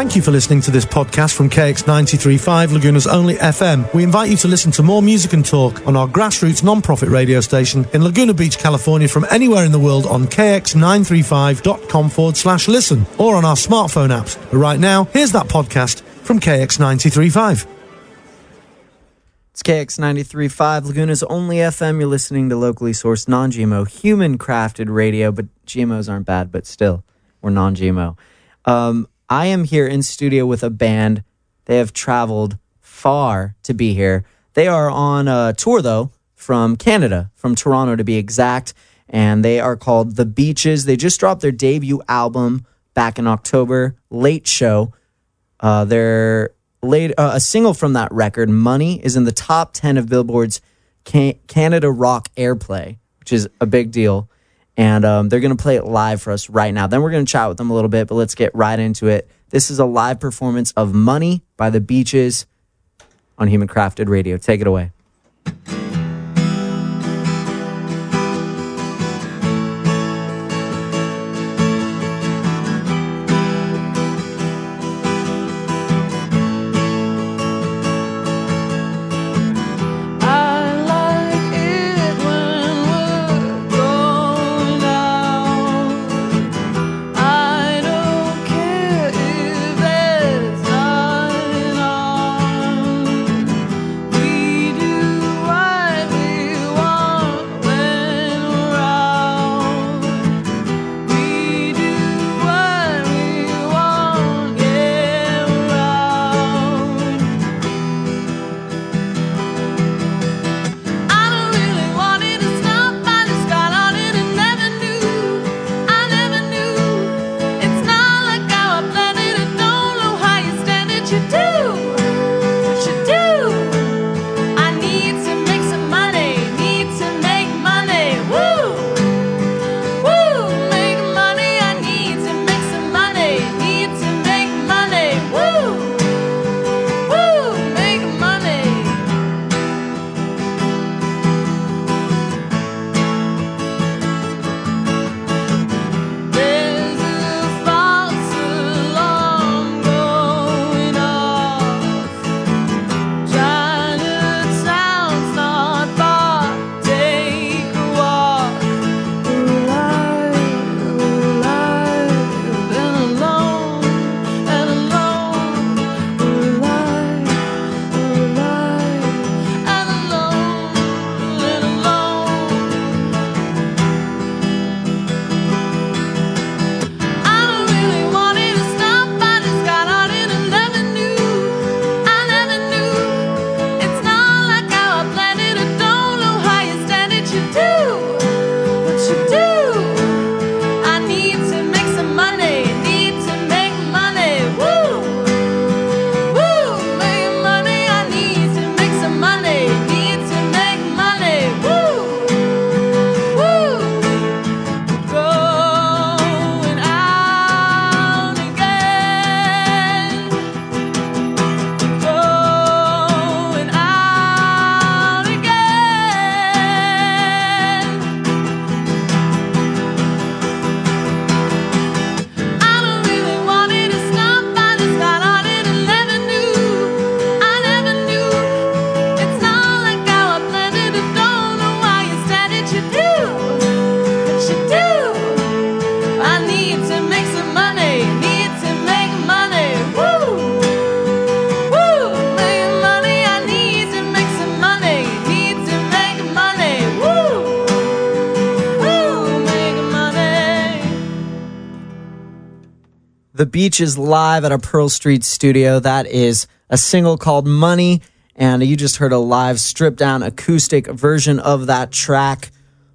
Thank you for listening to this podcast from KX93.5, Laguna's only FM. We invite you to listen to more music and talk on our grassroots non-profit radio station in Laguna Beach, California, from anywhere in the world on kx935.com/listen or on our smartphone apps. But right now, here's that podcast from KX93.5. It's KX93.5, Laguna's only FM. You're listening to locally sourced, non-GMO, human-crafted radio, but GMOs aren't bad, but still, we're non-GMO. I am here in studio with a band. They have traveled far to be here. They are on a tour, though, from Canada, from Toronto to be exact, and they are called The Beaches. They just dropped their debut album back in October, Late Show. A single from that record, Money, is in the top 10 of Billboard's Canada Rock Airplay, which is a big deal. And they're going to play it live for us right now. Then we're going to chat with them a little bit, but let's get right into it. This is a live performance of Money by The Beaches on Human Crafted Radio. Take it away. The Beaches live at our Pearl Street studio. That is a single called Money, and you just heard a live stripped-down acoustic version of that track.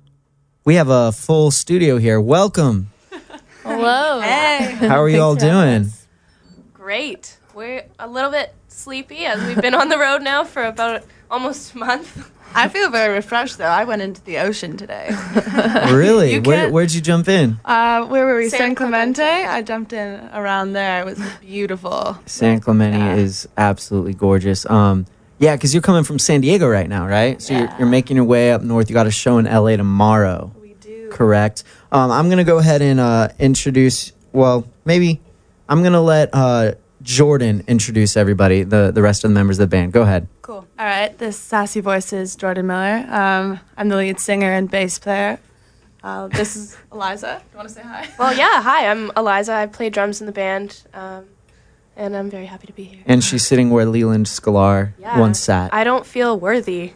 We have a full studio here. Welcome. Hello. Hey. How are you all doing? Great. We're a little bit sleepy as we've been on the road now for about almost a month. I feel very refreshed, though. I went into the ocean today. Really? Where'd you jump in? Where were we? San Clemente. I jumped in around there. It was beautiful. San Clemente is absolutely gorgeous. Yeah, because you're coming from San Diego right now, right? So you're making your way up north. You got a show in LA tomorrow. We do. Correct. I'm going to go ahead and introduce, well, maybe I'm going to let Jordan introduce everybody, the rest of the members of the band. Go ahead. Cool. All right, this sassy voice is Jordan Miller. I'm the lead singer and bass player. This is Eliza. Do you want to say hi? Well, yeah. Hi, I'm Eliza. I play drums in the band, and I'm very happy to be here. And she's sitting where Leland Sklar Yeah. once sat. I don't feel worthy.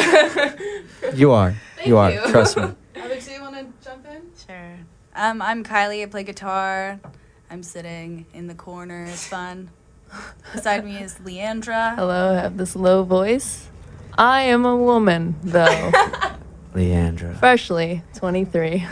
You are. You are. you. Trust me. Alex, do you want to jump in? Sure. I'm Kylie. I play guitar. I'm sitting in the corner. It's fun. Beside me is Leandra. Hello, I have this low voice. I am a woman, though. Leandra. Freshly 23.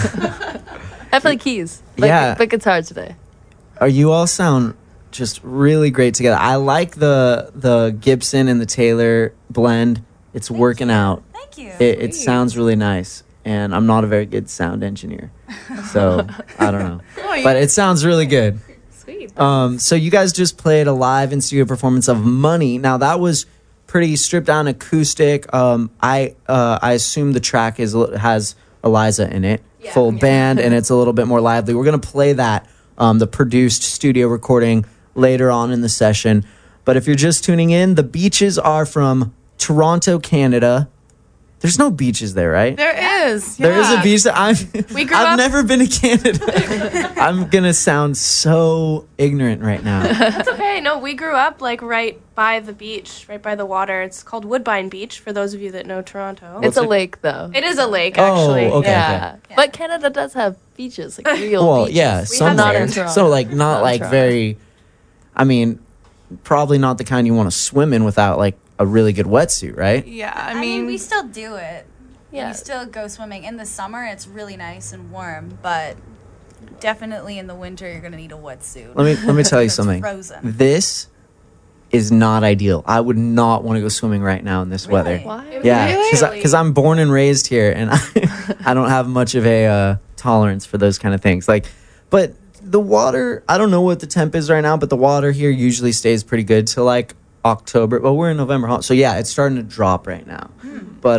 I play keys. Yeah. But guitar today. You all sound just really great together. I like the Gibson and the Taylor blend. It's working out. Thank you. It sounds really nice. And I'm not a very good sound engineer. So, I don't know. But it sounds really good. Sweet. So you guys just played a live in-studio performance of Money. Now, that was pretty stripped down acoustic. I assume the track has Eliza in it. Yeah. Full band, and it's a little bit more lively. We're going to play that, the produced studio recording, later on in the session. But if you're just tuning in, the Beaches are from Toronto, Canada. There's no beaches there, right? There is. There is a yeah. beach that We grew I've up- never been to Canada. I'm gonna sound so ignorant right now. That's okay. No, we grew up like right by the beach, right by the water. It's called Woodbine Beach for those of you that know Toronto. It's a lake, though. It is a lake, Oh, actually. okay. Yeah. But Canada does have beaches, like real Well, beaches. yeah, We have somewhere. not in Toronto. So like not Not in like Toronto. very. I mean, probably not the kind you want to swim in without like a really good wetsuit, right? Yeah, I mean, we still do it. Yeah. We still go swimming. In the summer, it's really nice and warm, but definitely in the winter, you're going to need a wetsuit. Let me tell you It's something. frozen. This is not ideal. I would not want to go swimming right now in this weather. Why? Yeah, Really? because I'm born and raised here, and I don't have much of a tolerance for those kind of things. Like, but the water, I don't know what the temp is right now, but the water here usually stays pretty good till like October. Well, we're in November, huh? So yeah, it's starting to drop right now. But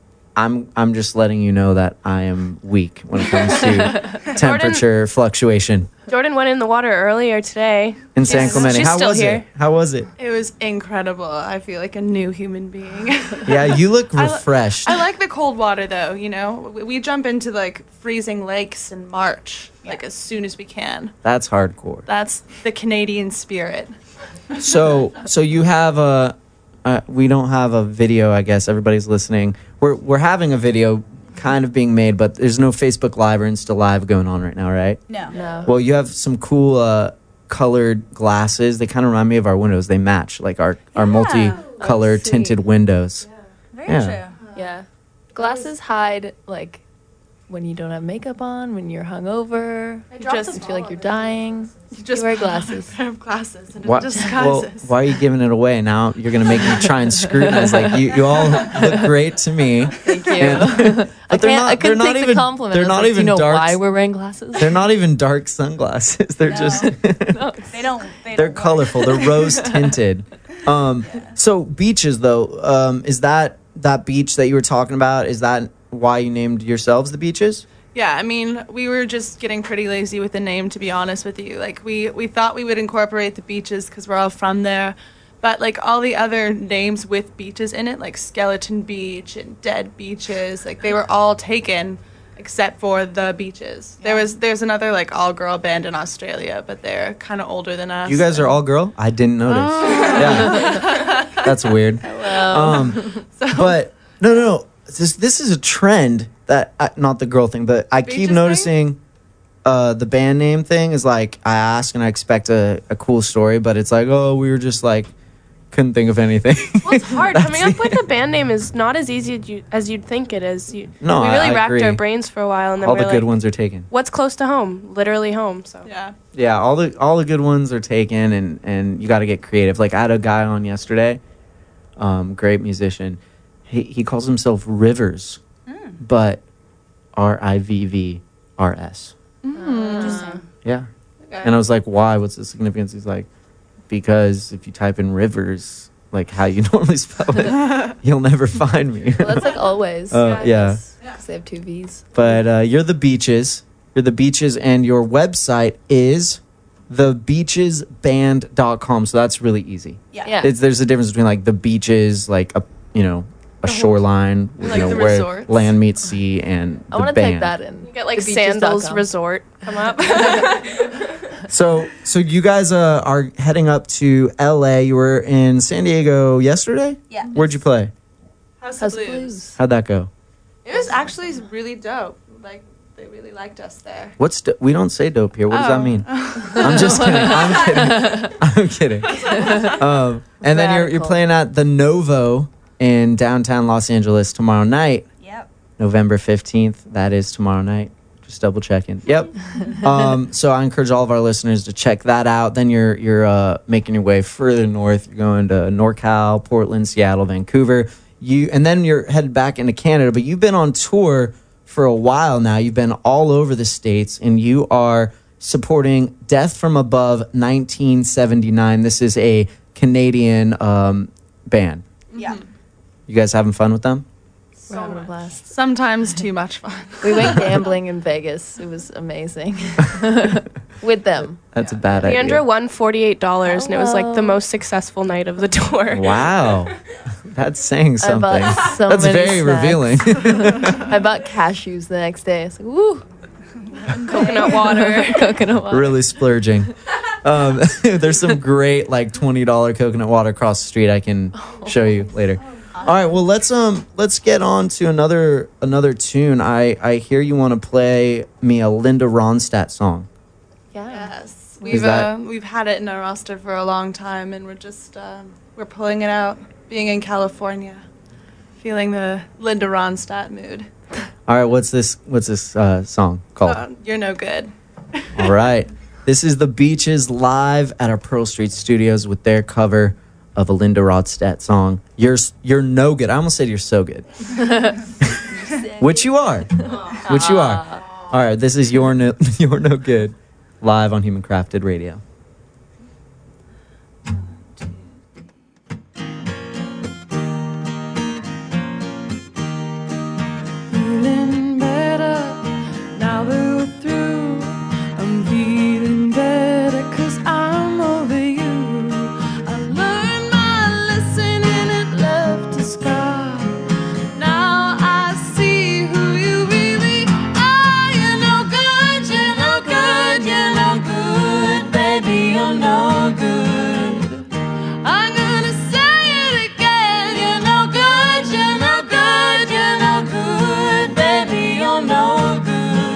I'm just letting you know that I am weak when it comes to temperature fluctuation Jordan went in the water earlier today. in San Yes. Clemente. She's How still was here. it? How was it? It was incredible. I feel like a new human being. Yeah, you look I li- refreshed. I like the cold water though, you know. We jump into like freezing lakes in March, like as soon as we can. That's hardcore. That's the Canadian spirit. So you have a. We don't have a video. I guess everybody's listening. We're having a video, kind of being made, but there's no Facebook Live or Insta Live going on right now, right? No. No. Well, you have some cool colored glasses. They kind of remind me of our windows. They match like our multi-color Oh, sweet. tinted windows. Very Yeah. true. Yeah. Glasses hide, like, when you don't have makeup on, when you're hungover. I You dropped just them feel like all you're over. dying. You just wear put on glasses. a pair of glasses and Why, it disguises. why are you giving it away now? You're gonna make me try and scrutinize. Like you all look great to me. Thank you. And- I they're can't. not- I couldn't they're not take even- the compliment. they're I was not like, do even you know dark- why we're wearing glasses? They're not even dark sunglasses. They're No. just. No. They don't. They They're don't work. colorful. They're rose tinted. So beaches though, is that beach that you were talking about? Is that why you named yourselves the Beaches? Yeah, I mean, we were just getting pretty lazy with the name, to be honest with you. Like, we thought we would incorporate the beaches because we're all from there. But, like, all the other names with beaches in it, like Skeleton Beach and Dead Beaches, like, they were all taken except for the Beaches. There's another, like, all-girl band in Australia, but they're kind of older than us. You guys are all girl? I didn't notice. Yeah. That's weird. But no. This is a trend that not the girl thing, but I keep Beaches noticing the band name thing is like I ask and I expect a cool story, but it's like, oh, we were just like couldn't think of anything. Well, it's hard. Coming up with a band name is not as easy as you'd think it is. No, we really I racked agree. our brains for a while, and then All we're the good like, ones are taken. what's close to home? Literally home. So Yeah. Yeah, all the good ones are taken, and you got to get creative. Like I had a guy on yesterday, great musician. He calls himself Rivers, but Rivvrs. Interesting. Yeah, and I was like, why? What's the significance? He's like, because if you type in Rivers, like how you normally spell it, you'll never find me. Well, that's like always. Yeah. Because they have two V's. But you're the Beaches. You're the Beaches, and your website is thebeachesband.com. So that's really easy. Yeah. There's a difference between like the beaches, like a shoreline, Like the where resorts. land meets sea, and I the want to band. type that in. You get like Thebeaches.com. Sandals Resort come up. So you guys are heading up to LA. You were in San Diego yesterday? Yeah. Where'd you play? House House of of Blues. Blues. How'd that go? It was actually really dope. Like they really liked us there. We don't say dope here. What does that Oh. mean? I'm just kidding. I'm kidding. And then you're Radical. playing at the Novo in downtown Los Angeles tomorrow night, Yep. November 15th. That is tomorrow night. Just double checking. Yep. So I encourage all of our listeners to check that out. Then you're making your way further north. You're going to NorCal, Portland, Seattle, Vancouver. And then you're headed back into Canada. But you've been on tour for a while now. You've been all over the States, and you are supporting Death from Above 1979. This is a Canadian band. Yeah. You guys having fun with them? We're having a blast. Sometimes too much fun. We went gambling in Vegas. It was amazing. With them. That's a bad Leandra idea. won $48, and it was like the Hello. most successful night of the tour. Wow. That's saying I something. bought so That's many very snacks. revealing. I bought cashews the next day. I was like, woo. Coconut water. Coconut water. Really splurging. There's some great like $20 coconut water across the street I can show you later. All right, well let's get on to another tune. I hear you want to play me a Linda Ronstadt song. Yeah. Yes. Is that- We've had it in our roster for a long time, and we're just we're pulling it out. Being in California, feeling the Linda Ronstadt mood. All right, what's this song called? You're no good. All right. This is The Beaches live at our Pearl Street Studios with their cover of a Linda Ronstadt song. You're no good. I almost said you're so good. Which you are. Which you are. All right, this is You're No Good live on Human Crafted Radio. Feeling better now that we're through. I'm feeling better 'cause I'm over you. I learned my lesson and it left a scar. Now I see who you really are. You're no good, you're no good, you're no good, baby, you're no good. I'm gonna say it again. You're no good, you're no good, you're no good, baby, you're no good.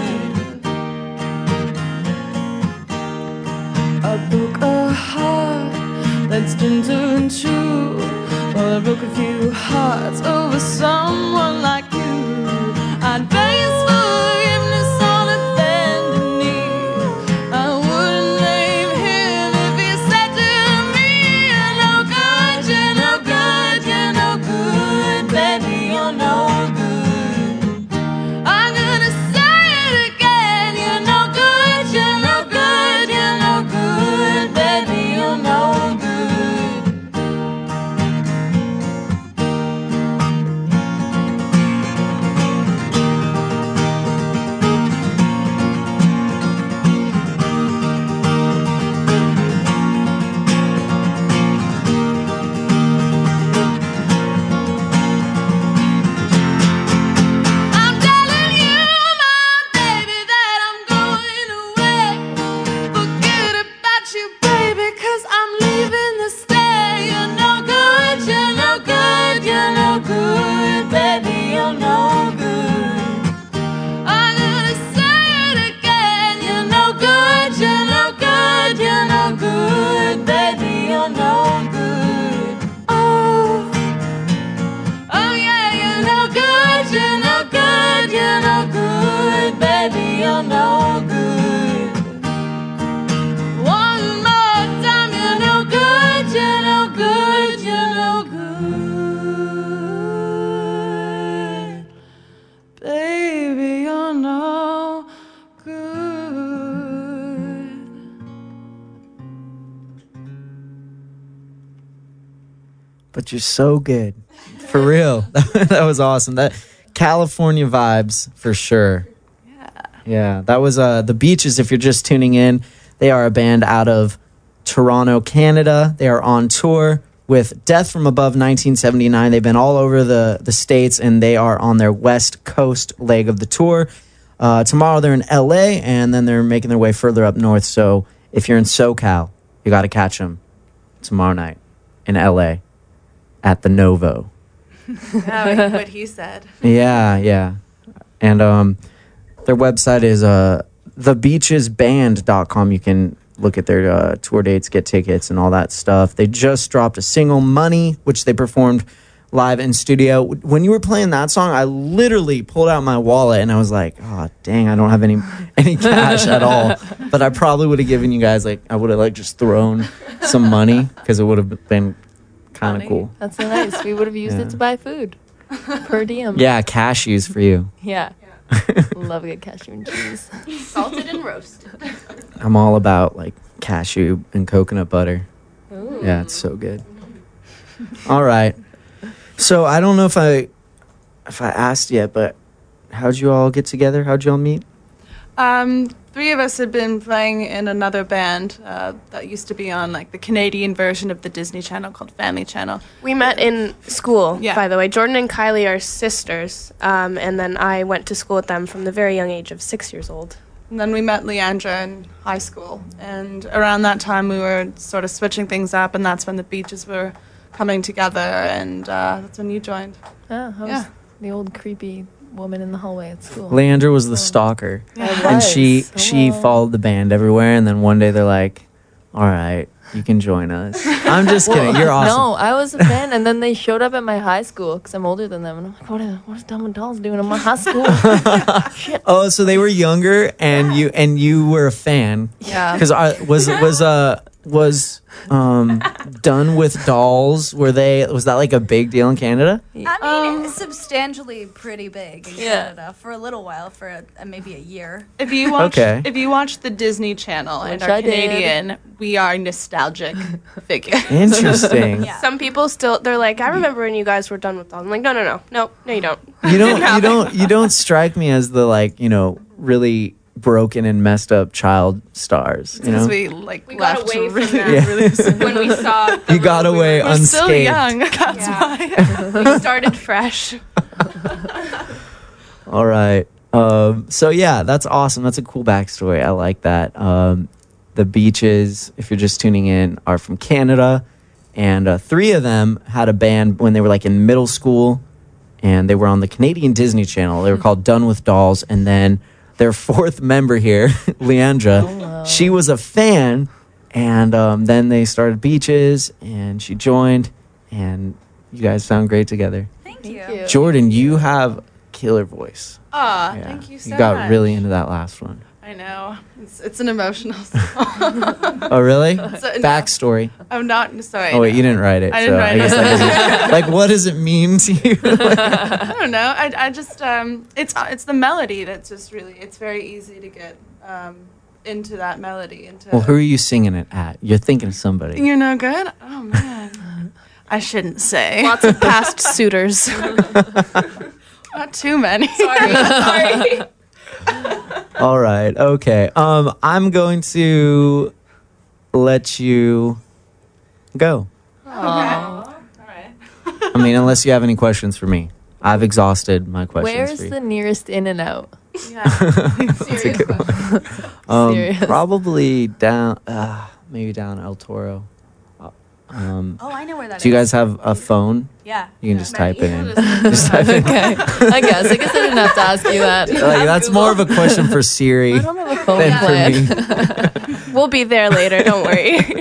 I broke a heart that's gentle and true. Well, I broke a few hearts over someone like you. I'd beg his forgiveness on a bended knee. I wouldn't blame him if he said to me, you're no good, you're no good, you're no good, baby, you're no good. I'm gonna say it again. You're no good, you're no good, you're no good, baby, you're no good. I'm telling you, my baby, that I'm going away. Forget about you, baby, 'cause I'm leaving to stay. You're no good, you're no good, you're no good, baby, you're no good. I'm gonna say it again. You're no good, you're no good, you're no good, baby, you're no good. Oh yeah, you're no good, you're no good, you're no good, baby, you're no good. One more time, you're no good, you're no good, you're no good. Baby, you're no good. But you're so good. For real. That was awesome. That California vibes for sure. Yeah, that was The Beaches. If you're just tuning in, They are a band out of Toronto, Canada. They are on tour with Death from Above 1979. They've been all over the States, and they are on their West Coast leg of the tour. Tomorrow they're in LA, and then they're making their way further up north. So if you're in SoCal, you got to catch them tomorrow night in LA at the Novo. Yeah, what he said. Yeah. And their website is thebeachesband.com. You can look at their tour dates, get tickets, and all that stuff. They just dropped a single, Money, which they performed live in studio. When you were playing that song, I literally pulled out my wallet and I was like, oh, dang, I don't have any cash at all. But I probably would have given you guys, I would have just thrown some money because it would have been kind of cool. That's so nice. We would have used it to buy food per diem. Yeah, cashews for you. Yeah. Love a good cashew and cheese. Salted and roasted. I'm all about cashew and coconut butter. Ooh. Yeah, it's so good. All right. So I don't know if I asked yet, but how'd you all get together? How'd you all meet? 3 of us had been playing in another band that used to be on the Canadian version of the Disney Channel called Family Channel. We met in school, Yeah. by the way. Jordan and Kylie are sisters, and then I went to school with them from the very young age of 6 years old. And then we met Leandra in high school. And around that time, we were sort of switching things up, and that's when the Beaches were coming together, and that's when you joined. Oh, I was Yeah. the old creepy woman in the hallway at school. Leandra was the stalker. I And was. she Hello. followed the band everywhere, and then one day they're like, all right, you can join us. I'm just kidding. You're awesome. No, I was a fan, and then they showed up at my high school because I'm older than them, and I'm like, what is Dumb and Dolls doing in my high school? Shit. Oh, so they were younger, and you were a fan. Yeah. Because was Done with Dolls, was that a big deal in Canada? I mean, it's substantially pretty big in Yeah. Canada for a little while, for maybe a year. If you watch, Okay. if you watch the Disney Channel and Which are I did. Canadian, we are nostalgic figures. Interesting. Yeah. Some people they're like, I remember when you guys were done with them. I'm like, no, you don't. You don't strike me as the really broken and messed up child stars. You know, Because we We left got away from really, that. Yeah. really soon. When we saw you got away We're still unscathed. young. That's why. we started fresh. All right. So yeah, that's awesome. That's a cool backstory. I like that. The Beaches, if you're just tuning in, are from Canada, and 3 of them had a band when they were in middle school, and they were on the Canadian Disney Channel. They were called Done with Dolls, and then their 4th member here, Leandra, she was a fan, and then they started Beaches, and she joined, and you guys sound great together. Thank you. you. Jordan, you have killer voice. Aw, Yeah. thank you so You got much. really into that last one. I know. It's an emotional song. Oh, really? So, no. Backstory. I'm not sorry. Oh, wait, no. you didn't write it. I didn't so write I guess it. that doesn't, what does it mean to you? I don't know. I just it's the melody that's just really, it's very easy to get into that melody. Well, who are you singing it at? You're thinking of somebody. You're no good? Oh man. I shouldn't say. Lots of past suitors. Not too many. Sorry. All right. Okay. I'm going to let you go. I mean, unless you have any questions for me. I've exhausted my questions Where's for you. the nearest In and Out? Yeah. Seriously. Serious. Probably down, maybe down El Toro. Oh, I know where that is. Do you guys have a phone? Yeah. You can just type it in. Yeah. Just type it in. Okay. I guess I didn't have to ask you that. That's more of a question for Siri I don't have a phone than plan. for me. We'll be there later. Don't worry.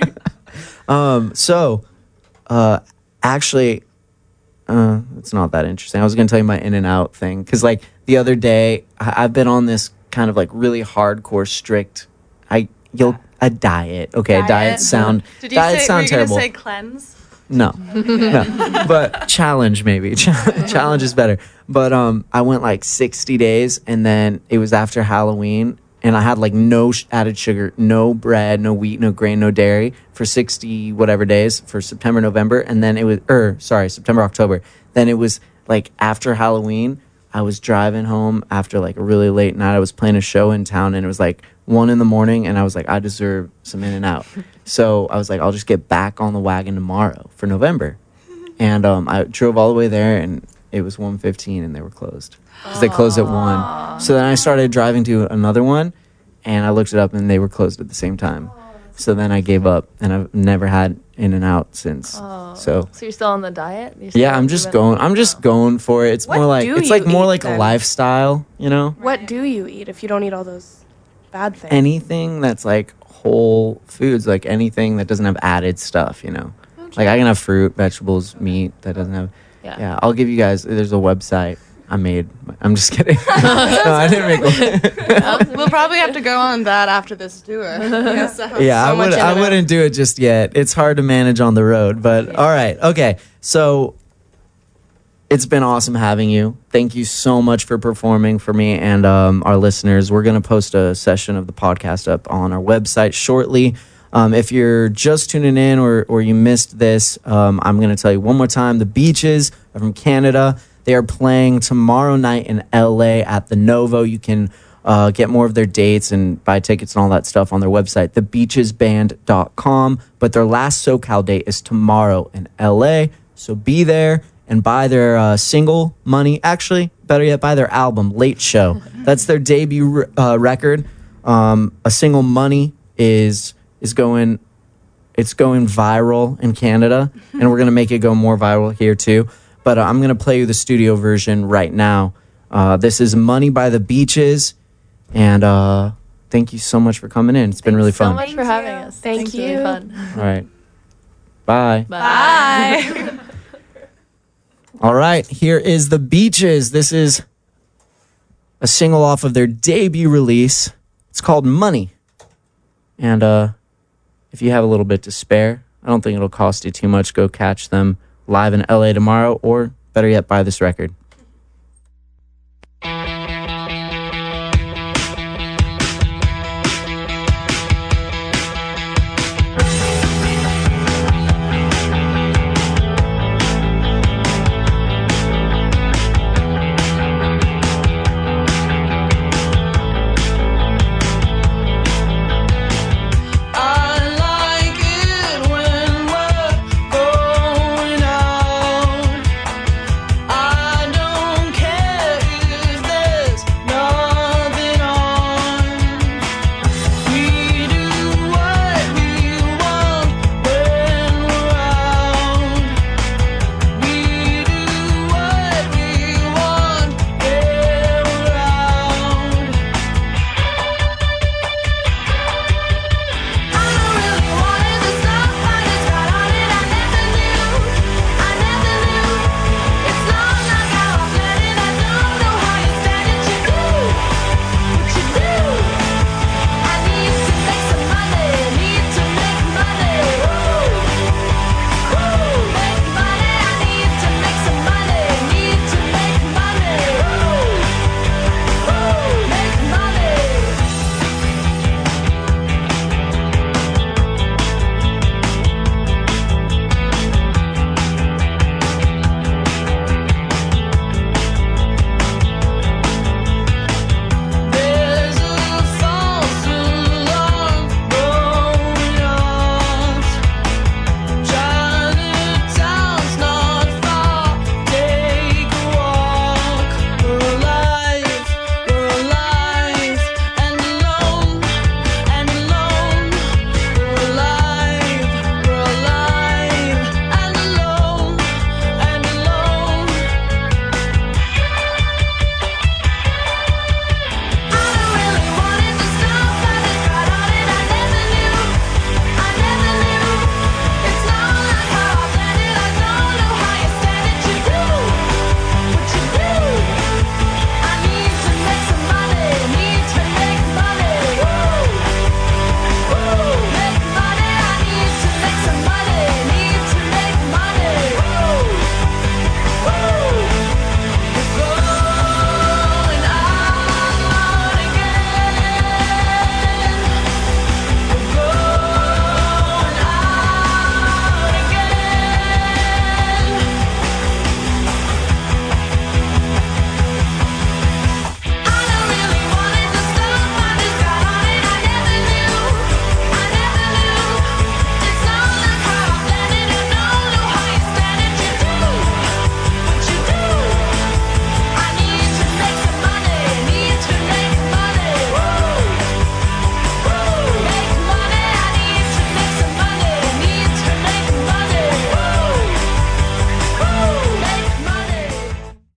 Actually, it's not that interesting. I was going to tell you my In and Out thing. Because, the other day, I've been on this kind of, really hardcore, strict, a diet. Okay, diet sound, Did you diet say, sound were you gonna terrible. say cleanse? No. But challenge, maybe. Challenge is better. But I went 60 days, and then it was after Halloween, and I had no added sugar, no bread, no wheat, no grain, no dairy for 60 whatever days for September, November, and then it was September, October. Then it was after Halloween, I was driving home after like a really late night. I was playing a show in town, and it was like 1 a.m, and I was like, I deserve some In-N-Out. So I was like, I'll just get back on the wagon tomorrow for November. And I drove all the way there, and it was 1:15, and they were closed because they closed at 1. So then I started driving to another one, and I looked it up, and they were closed at the same time. So then I gave up, and I've never had In-N-Out since. So you're still on the diet? You're still yeah, I'm just going for it. It's What more like do it's you like more eat like then? a lifestyle, you know? What do you eat if you don't eat all those bad things? Anything that's like whole foods, like anything that doesn't have added stuff, you know? Like I can have fruit, vegetables, meat that doesn't have. Yeah, I'll give you guys. There's a website I made. I'm just kidding. No, I didn't make one. We'll probably have to go on that after this tour. Yeah, So much I into it. wouldn't do it just yet. It's hard to manage on the road, but all right. Okay. So it's been awesome having you. Thank you so much for performing for me and our listeners. We're going to post a session of the podcast up on our website shortly. If you're just tuning in or you missed this, I'm going to tell you one more time. The Beaches are from Canada. They are playing tomorrow night in LA at the Novo. You can get more of their dates and buy tickets and all that stuff on their website, thebeachesband.com. But their last SoCal date is tomorrow in LA. So be there and buy their single, Money. Actually, better yet, buy their album, Late Show. That's their debut record. A single, Money, is going viral in Canada, and we're going to make it go more viral here too. But I'm going to play you the studio version right now. This is Money by the Beaches. And thank you so much for coming in. It's been really fun. so much for having us. Thank It's really you. fun. All right. Bye. Bye. All right. Here is the Beaches. This is a single off of their debut release. It's called Money. And if you have a little bit to spare, I don't think it'll cost you too much. Go catch them live in LA tomorrow, or better yet, buy this record.